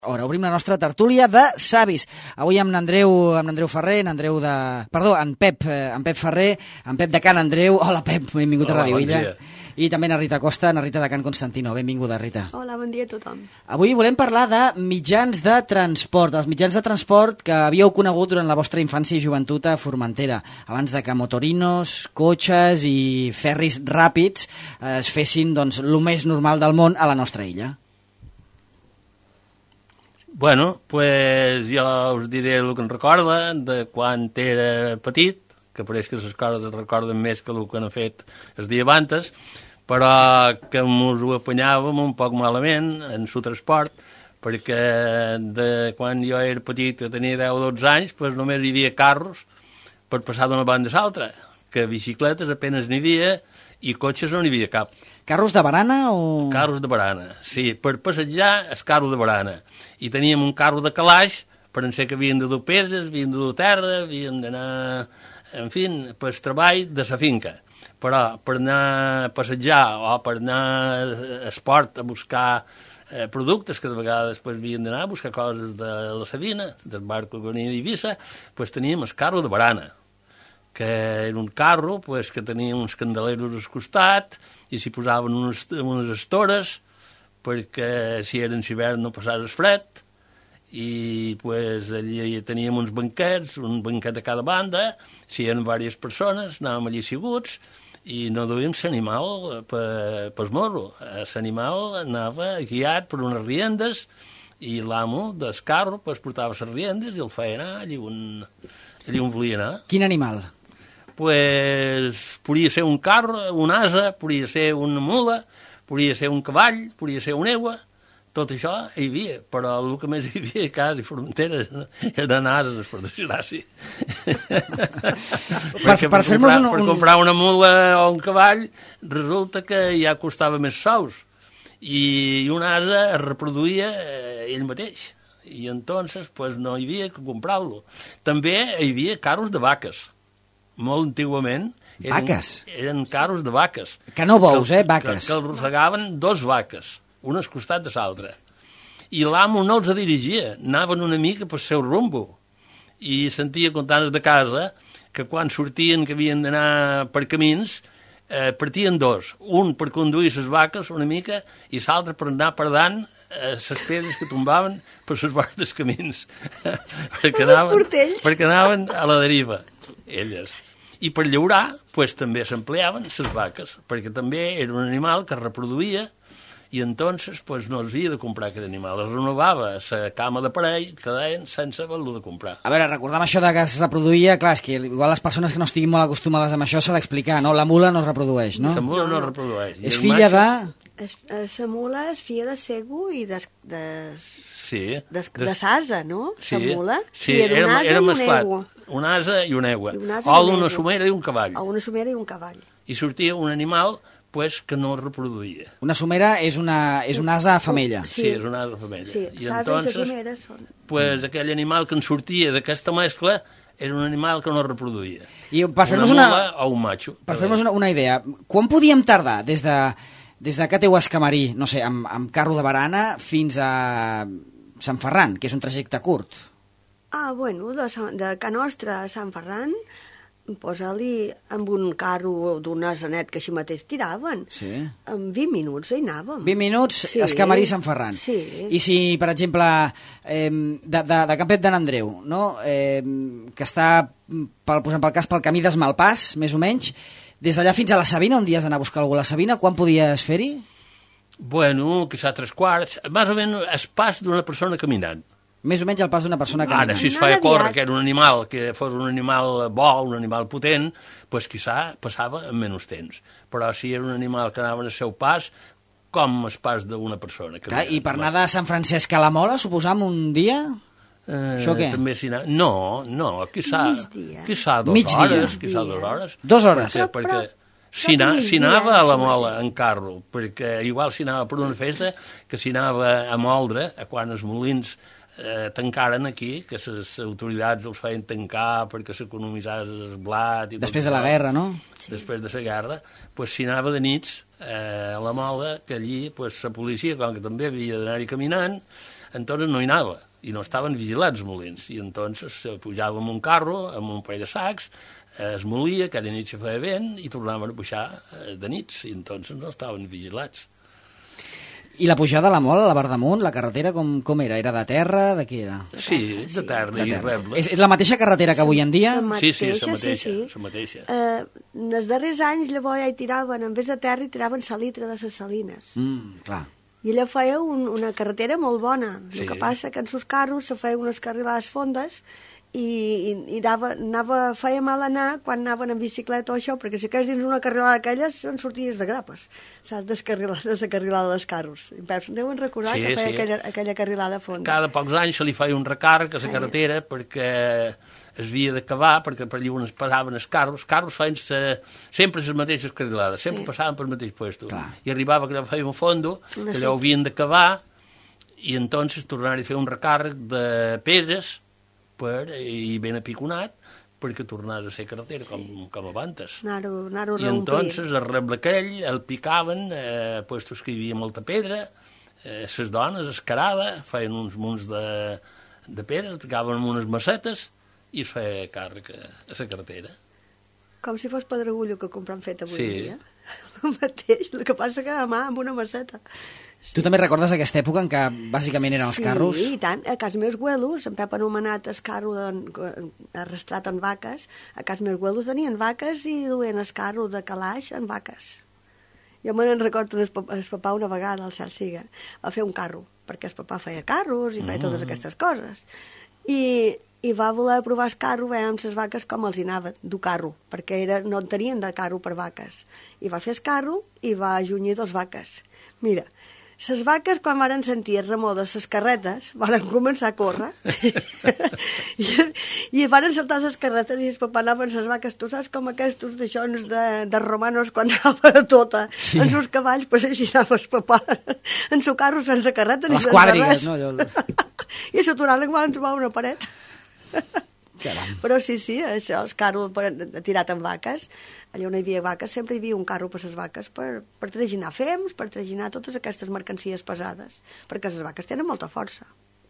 Ara obrim la nostra tertúlia de savis. Avui amb Andreu Ferrer, en Pep Ferrer, en Pep de Can Andreu. Hola, Pep, benvingut a Ràdio Illa. Bon I també na Rita Costa, na Rita de Can Constantino. Benvinguda, Rita. Hola, bon dia a tothom. Avui volem parlar de mitjans de transport, els mitjans de transport que havíeu conegut durant la vostra infància i joventut a Formentera, abans de que motorinos, cotxes i ferris ràpids es fessin el més normal del món a la nostra illa. Bueno, pues jo us diré el que em recorda de quan era petit, que pareix que les coses es recorden més que el que han fet el dia abans, però que ens ho apanyàvem un poc malament en el transport, perquè de quan jo era petit, que tenia 10 o 12 anys, pues només hi havia carros per passar d'una banda a l'altra, que bicicletes apenas n'hi havia i cotxes no n'hi havia cap. Carros de barana o...? Carros de barana, sí. Per passejar, el carro de barana. I teníem un carro de calaix, per en ser que havien de dur peses, havien de dur terra, havien d'anar, en fi, per treball de la finca. Però per anar a passejar o per anar a esport a buscar productes, que de vegades havien d'anar a buscar coses de la Sabina, del barco que venia d'Eivissa, teníem el carro de barana, que era un carro que tenia uns candeleros al costat i s'hi posaven unes estores perquè si era en hivern no passés fred, i allí teníem uns banquets, un banquet a cada banda, si eren diverses persones, anàvem allí asseguts i no duíem l'animal pel morro. L'animal anava guiat per unes riendes i l'amo del carro portava les riendes i el feia anar allí on volia anar. Quin animal? Podria ser un carro, un ase, podria ser una mula, podria ser un cavall, podria ser una egua, tot això hi havia, però el que més hi havia a casa i Formentera eren ases, per desgràcia. Per comprar una mula o un cavall resulta que ja costava més sous i un ase es reproduïa ell mateix i entonces no hi havia que comprar-lo. També hi havia carros de vaques. Molt antigament eren carros de vaques. Que no bous, vaques. Que arrossegaven dos vaques, una al costat de l'altra. I l'amo no els dirigia, anaven una mica pel seu rumbo. I sentia contant de casa que quan sortien, que havien d'anar per camins, partien dos. Un per conduir les vaques una mica i l'altre per anar perdant les pedres que tombaven per les vores dels camins. perquè anaven a la deriva, elles. I per llaurar, també s'empleaven les vaques, perquè també era un animal que es reproduïa i entonces no els havia de comprar aquest animal. Es renovava la cama d'aparell que deien sense haver-lo de comprar. A veure, recordem això de que es reproduïa, clar, és que igual les persones que no estiguin molt acostumades amb això s'ha d'explicar, no? La mula no es reprodueix, no? La mula no es reprodueix. És filla de... La mula és filla de Sego i de Sasa, no? Sí, la mula. Sí, era mesclat. Un ase i una egua. O una somera i un cavall. O una somera i un cavall. I sortia un animal que no es reproduïa. Una somera és un asa femella. Sí, és un asa femella. Sí, l'asa i la somera són... Aquell animal que en sortia d'aquesta mescla era un animal que no es reproduïa. I per fer-nos una mula o un macho. Per fer-nos una idea, quan podíem tardar des de Cateu Escamarí, no sé, amb carro de barana fins a Sant Ferran, que és un trajecte curt? Bueno, de Can Nostra a Sant Ferran, posa-li amb un carro d'un asenet que així mateix tiraven. Sí. En 20 minuts hi anàvem. 20 minuts, sí. Escamarí, Sant Ferran. Sí. I si, per exemple, de Can Pep de Nandreu, no? Que està, posant pel cas, pel camí d'Esmalpàs, més o menys, des d'allà fins a la Sabina, on dies d'anar a buscar algú a la Sabina, quan podies fer-hi? Bueno, que s'ha 3/4, més o menys el pas d'una persona caminant. Més o menys el pas d'una persona caminant. Ara, si es feia córrer, que era un animal, que fos un animal bo, un animal potent, quizà passava en menys temps. Però si era un animal que anava en el seu pas, com el pas d'una persona. Clar, i per anar de Sant Francesc a la Mola, suposam, un dia? Això què? També no, quizà 2 hores. Quizà 2 hores. 2 hores? Perquè si anava a la Mola en carro, perquè igual si anava per una festa, que si anava a moldre, a quan els molins tancaren aquí, que les autoritats els feien tancar perquè s'economitzés el blat... Després de la guerra, no? Sí. Després de la guerra, si anava de nits a la Mola, que allí la policia, com que també havia d'anar-hi caminant, entonces no hi anava, i no estaven vigilats els molins, i entonces pujava amb un carro, amb un parell de sacs, es molia, cada nit se feia vent, i tornaven a pujar de nits, i entonces no estaven vigilats. I la pujada a la Mola, a la Bardamunt, la carretera com era? Era de terra? De què era? Sí, de terra i reble. És la mateixa carretera que avui en dia? Sí, la mateixa. Els darrers anys llavors ja hi tiraven, en vez de terra, hi tiraven salitre de les salines. Clar. I ella feia una carretera molt bona. Sí. El que passa que en sus carros se feia unes carrilades fondes i feia mal anar quan anaven en bicicleta o això, perquè si quedes dins una carrilada d'aquelles en sorties de grapes, saps, descarrilada dels carros. I se'n deuen recordar que feia aquella carrilada fonda. Cada pocs anys se li feia un recàrrec a la carretera perquè es havia d'acabar, perquè per allà on es passaven els carros feien sempre les mateixes carrilades, sempre passaven pel mateix lloc. I arribava que allò feia un fondo, que allò havien d'acabar, i entonces tornar a fer un recàrrec de pedres i ben apiconat perquè tornés a ser carretera com abans. I entonces el reble aquell el picaven, puestos que hi havia molta pedra, les dones escarada feien uns munts de pedra, el picaven amb unes macetes i es feia càrrec a la carretera. Com si fos pedregullo que compren fet avui dia. El mateix, el que passa que a mà amb una maceta. Sí. Tu també recordes aquesta època en què bàsicament eren els carros? Sí, i tant. A casa meus güelos, en Pep anomenat el carro arrastrat en vaques, a casa meus güelos tenien vaques i duien el carro de calaix en vaques. Jo me'n recordo el papà una vegada, el Cel Siga, va fer un carro, perquè el papà feia carros i feia totes aquestes coses. I va voler provar el carro, veiem les vaques com els hi anava, dur carro, perquè no en tenien de carro per vaques. I va fer el carro i va ajunyir 2 vaques. Mira, les vaques, quan varen sentir el remor de les carretes, varen començar a córrer i varen saltar les carretes i el papà anava amb les vaques. Tu saps com aquests deixons de romanos quan anava tota en sus cavalls, pues així anava el papà en su carro sense carretes les quadrigues, no? I s'aturava quan ens va una paret. Caram. Però sí, això, el carro tirat amb vaques, allà on hi havia vaques sempre hi havia un carro per les vaques per traginar fems, per traginar totes aquestes mercancies pesades, perquè les vaques tenen molta força.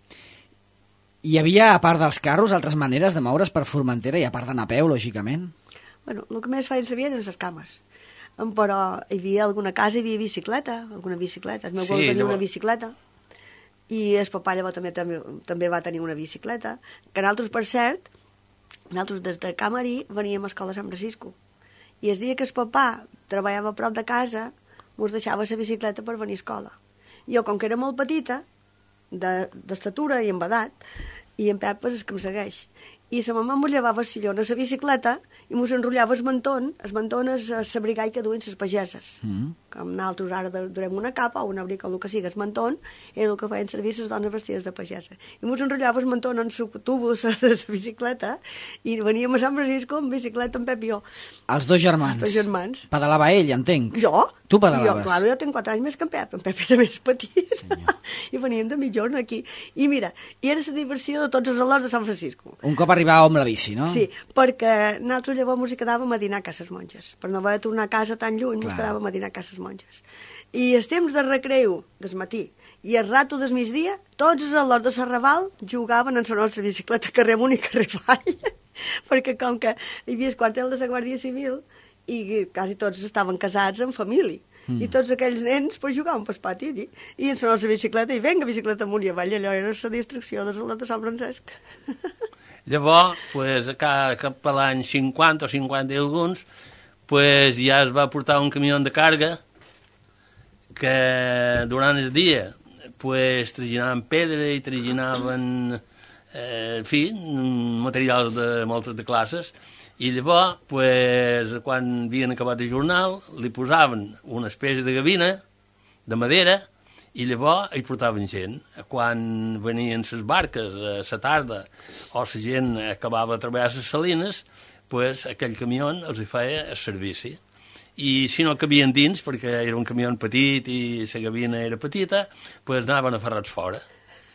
Hi havia, a part dels carros, altres maneres de moure's per Formentera i a part d'anar a peu, lògicament? Bueno, el que més feien servir eren les cames. Però hi havia alguna casa, hi havia bicicleta, alguna bicicleta. El meu gol tenia una bicicleta. I el papà llavors també va tenir una bicicleta, que nosaltres, per cert, nosaltres des de Camarí veníem a l'escola de Sant Francisco. I el dia que el papà treballava a prop de casa, ens deixava la bicicleta per venir a escola. Jo, com que era molt petita, d'estatura i amb edat, i en Pep és que em segueix. I la mamà ens llevava el sillon a la bicicleta i ens enrotllava el menton és l'abrigall que duen les pageses. Com nosaltres ara durem una capa o un abric o el que sigui, el menton era el que feien servir les dones vestides de pagesa. I ens enrotllava el menton en el tubo de la bicicleta i veníem a Sant Francisco amb bicicleta en Pep i jo. Els 2 germans? Els 2 germans. Pedalava ell, entenc? Jo? Tu pedalaves? Jo tinc 4 anys més que en Pep era més petit. I veníem de mitjorn aquí. I mira, i era la diversió de tots els alors de Sant Francisco. Un cop arribava amb la bici, no? Sí, perquè nosaltres llavors ens quedàvem a dinar a cases monges. Per no haver de tornar a casa tan lluny, ens quedàvem a dinar a cases monges. I el temps de recreu del matí i el rato del migdia, tots els alors de Serraval jugaven en la nostra bicicleta carrer amunt i carrer avall, perquè com que hi havia el quartel de la Guàrdia Civil i quasi tots estaven casats en família. I tots aquells nens pues, jugaven pel pati i en la nostra bicicleta, i venga, bicicleta amunt i avall, allò era la distracció dels alors de Sant Francesc. Llavors, pues, cap a l'any 50 o 50 i alguns, pues, ja es va portar un camió de carga que durant el dia pues, traginaven pedra i traginaven materials de moltes de classes, i llavors, pues, quan havien acabat el jornal, li posaven una espècie de gavina de madera i llavors hi portaven gent. Quan venien les barques a la tarda o la gent acabava de treballar a les salines, pues, aquell camió els hi feia el servici. I si no cabien dins, perquè era un camió petit i la gavina era petita, pues, anaven aferrats fora.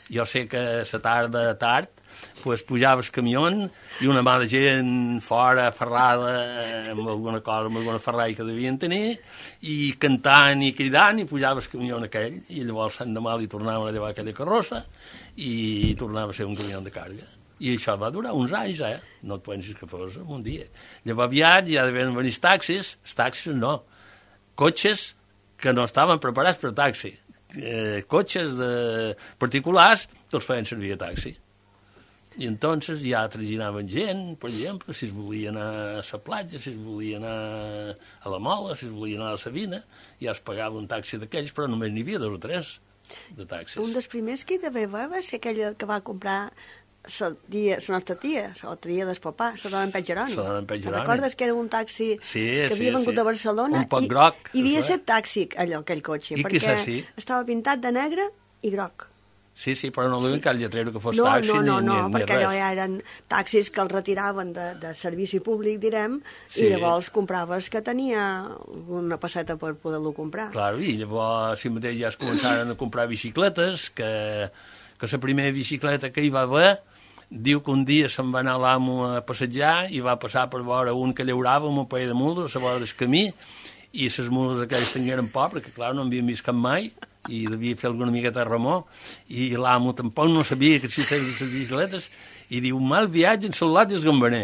Jo sé que a la tarda tard pues, pujava el camió i una mà de gent fora, ferrada, amb alguna cosa, amb alguna ferralla que devien tenir, i cantant i cridant, i pujava el camió aquell, i llavors l'endemà li tornaven a llevar aquella carrossa i tornava a ser un camió de càrrega. I això va durar uns anys, No et pensis que fos en un dia. Llavors aviat ja devien venir els taxis no, cotxes que no estaven preparats per taxi. Cotxes particulars que els feien servir a taxi. I entonces ja traginaven gent, per exemple, si es volia anar a la platja, si es volia anar a la Mola, si es volia anar a la Sabina, ja es pagava un taxi d'aquells, però només n'hi havia 2 o 3 de taxis. Un dels primers que hi devia haver va ser aquell que va comprar la nostra tia, la tia del papà, la dona en Pet Jeroni. Recordes que era un taxi que havia vengut a Barcelona? Un poc groc. I havia set taxi, aquell cotxe, perquè estava pintat de negre i groc. Sí, però no li cal lletreiro que fos taxi ni res. No, perquè allò ja eren taxis que els retiraven de servici públic, direm, i llavors compraves que tenia una passeta per poder-lo comprar. Clar, i llavors si mateix ja es començaren a comprar bicicletes, que la primera bicicleta que hi va haver, diu que un dia se'n va anar l'amo a passejar i va passar per veure un que llaurava amb un parell de mules a la vora del camí, i les mules aquelles tingueren por, perquè clar, no havien vist cap mai, i devia fer alguna miqueta de remor, i l'amo tampoc no sabia que existien les bicicletes, i diu, mal viatge en Salot i el gambaner.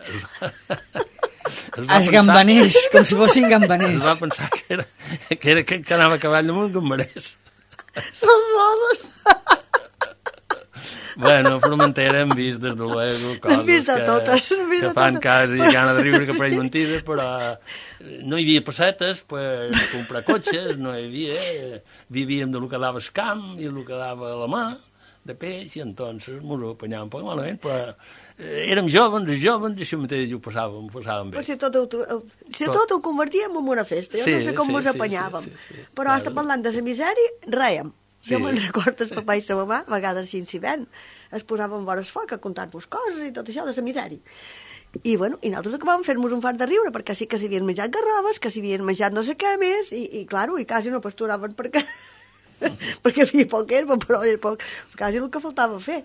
Els gambaners, com si fossin gambaners. Es va pensar que anava a cavall damunt gambaners. Les rodes! Bueno, a Formentera hem vist, des de luego, coses que fan quasi gana de riure que pareix mentides, però no hi havia pessetes per comprar cotxes, no hi havia... Vivíem de lo que dava el camp i el que dava la mà de peix, i entonces ens ho apanyàvem poc malament, però érem joves, i això mateix ho passàvem bé. Però si tot ho convertíem en una festa, jo no sé com ens apanyàvem. Però hasta parlant de la misèria, rèiem. Jo me'n recordo el papà i la mamà, a vegades si ven, es posaven vores foc a contar-vos coses i tot això de la misèria. I nosaltres acabàvem fent-nos un fart de riure, perquè sí que s'havien menjat garroves, que s'havien menjat no sé què més, i quasi no pasturaven perquè hi havia poc herba, però era quasi el que faltava fer,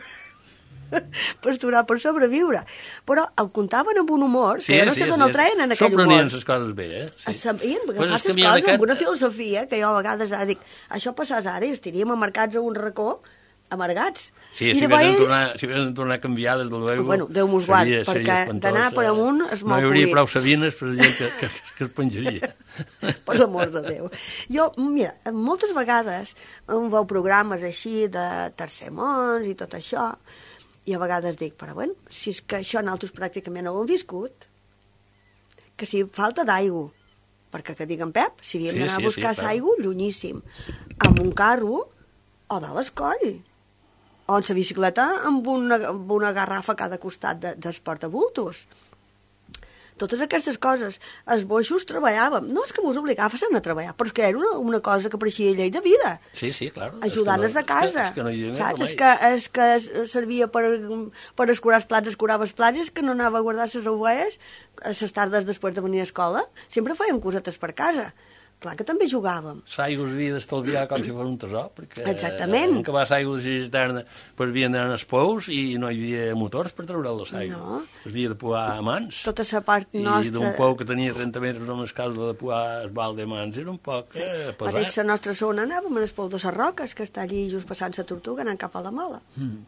pasturar per sobreviure. Però ho contaven amb un humor, que no sé d'on el traien en aquell humor. S'ho les coses bé, Sabien, perquè fas les coses amb una filosofia que jo a vegades dic, això passàs ara i estaríem amargats a un racó, amargats. Sí, si haguessin tornar a canviar, des de luego... Bueno, Déu mos guard, perquè d'anar per amunt es molt polit. No hi hauria prou sabines per gent que es penjaria. Per l'amor de Déu. Jo, mira, moltes vegades veu programes així de tercer món i tot això, i a vegades dic, però si és que això nosaltres pràcticament ho hem viscut, que si falta d'aigua, perquè que diguen Pep, si havíem d'anar a buscar l'aigua, llunyíssim, amb un carro o de l'escoll, o en la bicicleta amb una garrafa a cada costat dels portabultos. Totes aquestes coses. Els boixos treballàvem. No és que mos obligaven a treballar, però és que era una cosa que pareixia llei de vida. Sí, clar. Ajudant-nos de casa. És que no hi havia saps? És que servia per escurar els plats, escurava els plats, és que no anava a guardar les ovelles a les tardes després de venir a escola. Sempre fèiem cosetes per casa. Clar que també jugàvem. L'aigua es havia d'estalviar com si fos un tresor, perquè exactament. Que va l'aigua de la cisterna pues havien d'anar als pous i no hi havia motors per treure la l'aigua. No. Es havia de pouar a mans. Tota la part nostra... I d'un pou que tenia 30 metres amb l'escalda de pouar el balde a mans era un poc pesat. A la nostra zona anàvem al pou de les Roques, que està allí just passant la Tortuga, anant cap a la Mola.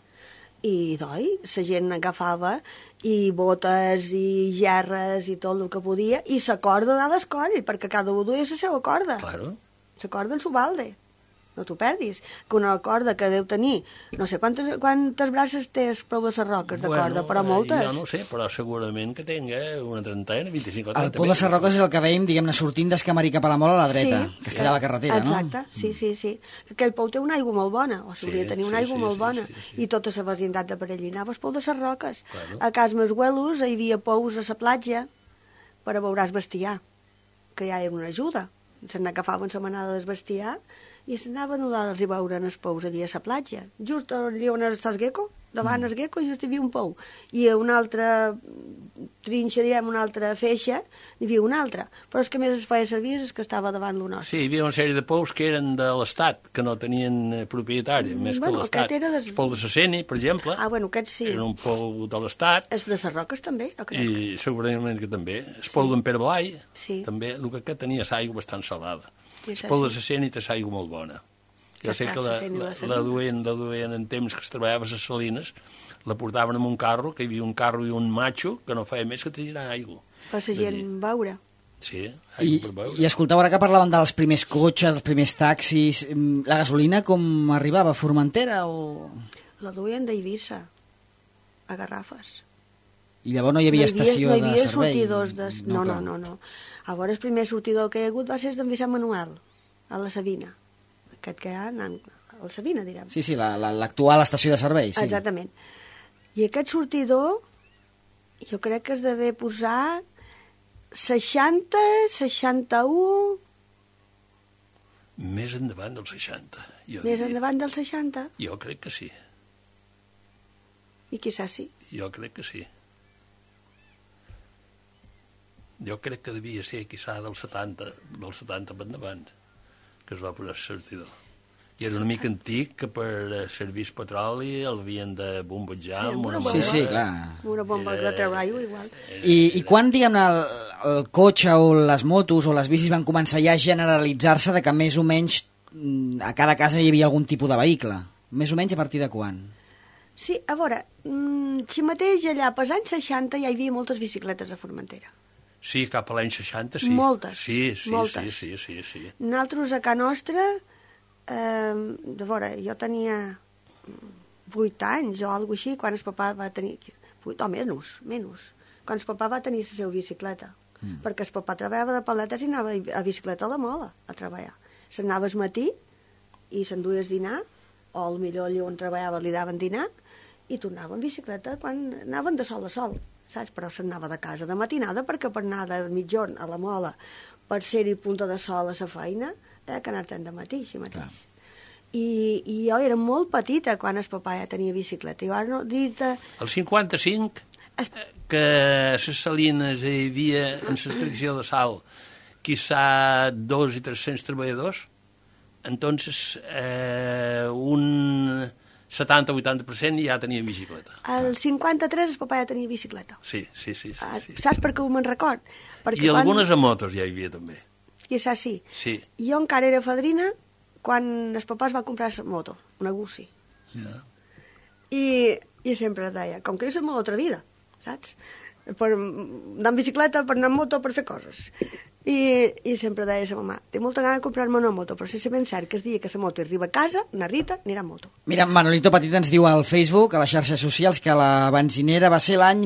I la gent agafava i botes i gerres i tot el que podia i la corda dalt del coll, perquè cada un duia la seva corda. Claro. La corda en su balde. No t'ho perdis. Que una corda que deu tenir, no sé quantes braces té el prou de les Roques de corda, però moltes. Jo no sé, però segurament que tenga una trentena, 25 o 30. El pou de les Roques és el que veiem, diguem-ne, sortint d'Escamari cap a la Mola a la dreta, que està allà a la carretera, no? Exacte, sí. Aquell pou té una aigua molt bona, o s'hauria de tenir una aigua molt bona, i tota la vecindat de per allí anava al pou de les Roques. A Cas Mesguelos hi havia pous a la platja per a veuràs bestiar, que ja era una ajuda. Se n'agafaven la manada del bestiar i s'anaven a nodar i veuren els pous allà a la platja. Just allà on està el gecko, davant el gecko, just hi havia un pou. I a un altre trinxa, direm, una altra feixa, n'hi havia una altra. Però és que més es feia servir és que estava davant lo nostre. Sí, hi havia una sèrie de pous que eren de l'Estat, que no tenien propietari, més que l'Estat. El pou de Sasseni, per exemple, aquest sí. Era un pou de l'Estat. És de les Roques, també, jo crec. I segurament que també. El pou d'en Pere Blai, sí. També, el que tenia l'aigua bastant salada. El pou de Sasseni té l'aigua molt bona. Jo sé que la duien en temps que es treballava a les Salines, la portaven en un carro, que hi havia un carro i un matxo que no feia més que tirar aigua. Per la gent veure. Sí, aigua per beure. I escolteu, ara que parlaven dels primers cotxes, els primers taxis, la gasolina com arribava? A Formentera o...? La duien d'Eivissa, a Garrafes. I llavors no hi havia estació de servei? No hi havia sortidors de... No. A veure, el primer sortidor que hi ha hagut va ser d'en Vicent Manuel, a la Sabina. Aquest que hi ha a la Sabina, direm. Sí, l'actual estació de servei, sí. Exactament. I aquest sortidor, jo crec que es d'haver posat 60, 61... Més endavant del 60. Més endavant del 60? Jo crec que sí. I quizás sí. Jo crec que sí. Jo crec que devia ser, quizà, del 70 per endavant, que es va posar el sortidor. I era una mica antic, que per servir petroli l'havien de bombejar amb una bomba. Sí, clar. Una bomba de treball, igual. I quan, diguem-ne, el cotxe o les motos o les bicis van començar ja a generalitzar-se de que més o menys a cada casa hi havia algun tipus de vehicle? Més o menys a partir de quan? Sí, a veure, si mateix allà, pels anys 60, ja hi havia moltes bicicletes a Formentera. Sí, cap a l'any 60, sí. Moltes. Sí. Nosaltres, a casa nostra, de veure, jo tenia 8 anys o alguna així, quan el papà va tenir... 8 o menys. Quan el papà va tenir la seva bicicleta. Perquè el papà treballava de paletes i anava a bicicleta a la Mola a treballar. S'anava al matí i s'enduia a dinar, o potser allà on treballava li daven dinar, i tornava en bicicleta quan anaven de sol a sol, saps? Però s'anava de casa de matinada, perquè per anar de mitjorn a la Mola, per ser-hi punta de sol a la feina, que anar-te'n de matí, així mateix. I jo era molt petita quan el papà ja tenia bicicleta. Jo ara no dir-te... El 55, que a les Salines hi havia, en l'extracció de sal, quizá 200 i 300 treballadors, entonces un 70-80% ja tenien bicicleta. El 53 el papà ja tenia bicicleta. Sí. Saps per què ho me'n record? I algunes a motos ja hi havia també. I saps, sí. Sí. Jo encara era fadrina quan el papà es va comprar la moto, una Gussi. Ja. I sempre deia, com que jo soc molt atrevida, saps? Per anar en bicicleta, per anar en moto, per fer coses. I sempre deia a la mamà, té molta gana de comprar-me una moto, però si és ben cert que el dia que la moto arriba a casa, na Rita anirà en moto. Mira, Manolito Petit ens diu al Facebook, a les xarxes socials, que la benzinera va ser l'any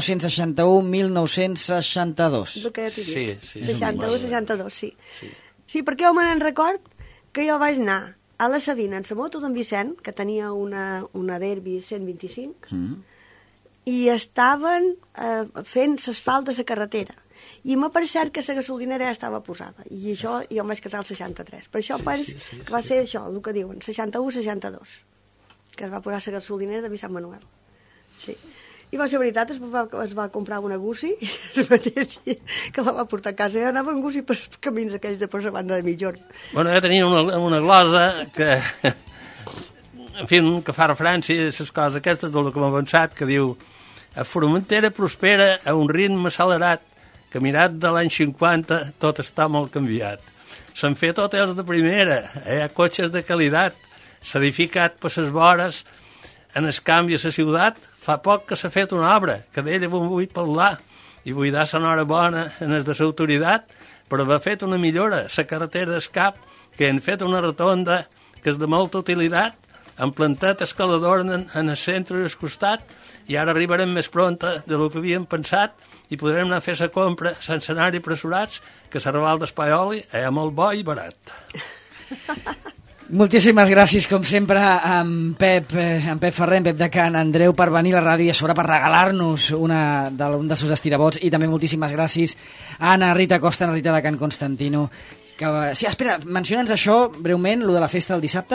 1961-1962. És el que ja t'he dit. Sí. 61-62, sí. Sí, perquè jo me'n record que jo vaig anar a la Sabina en la moto d'en Vicent, que tenia una Derby 125, i estaven fent l'asfalt de la carretera. I m'ha parecer que la gasolinera ja estava posada. I això, jo em vaig casar al 63. Per això penso que va ser això, el que diuen, 61-62, que es va posar la gasolinera de Vicent Manuel. Sí. I va ser veritat, es va comprar una Gussi, el mateix dia que la va portar a casa. Ja anava en Gussi per camins aquells de per la banda de mitjorn. Bueno, ja tenia una glosa que... En fi, que fa referència a les coses aquestes del que m'ha avançat, que diu: a Formentera prospera a un ritme accelerat, que mirat de l'any 50 tot està molt canviat. S'han fet hotels de primera, cotxes de qualitat, s'ha edificat per les vores, en el canvi a la ciutat, fa poc que s'ha fet una obra, que d'ella vull parlar, i vull dar l'enhorabona en els de l'autoritat, però haver fet una millora, la carretera d'Escap, que han fet una rotonda que és de molta utilitat, han plantat escalador en el centre del costat, i ara arribarem més pronta de lo que havíem pensat, i podrem anar a fer la compra sense anar-hi pressurats, que l'Arrabal d'Espaioli és molt bo i barat. Moltíssimes gràcies, com sempre, a en Pep Ferrer, en Pep de Can Andreu, per venir a la ràdio i a sobre per regalar-nos un dels seus estirabots, i també moltíssimes gràcies a Anna Rita Costa, Anna Rita de Can Constantino. Sí, espera, menciona'ns això breument, lo de la festa del dissabte.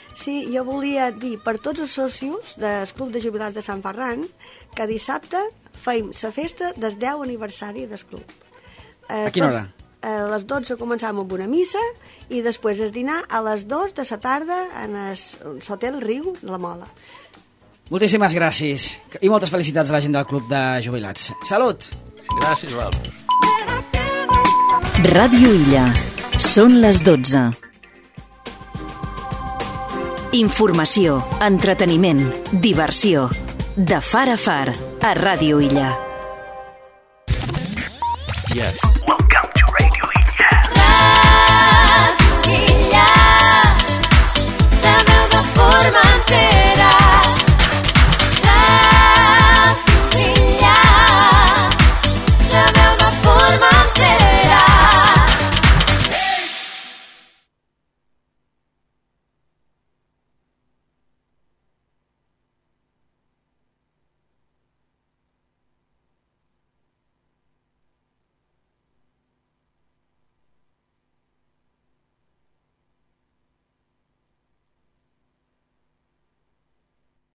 Sí, jo volia dir per tots els socios del Club de Jubilats de Sant Ferran que dissabte feim la festa del 10 aniversari del club. A quina hora? A les 12 començam amb una missa i després el dinar a les 2 de la tarda en l'Hotel Riu de la Mola. Moltíssimes gràcies i moltes felicitats a la gent del Club de Jubilats. Salut! Gràcies a vosaltres. Ràdio Illa. Són les 12. Informació, entreteniment, diversió. De far a far, a Ràdio Illa. Yes.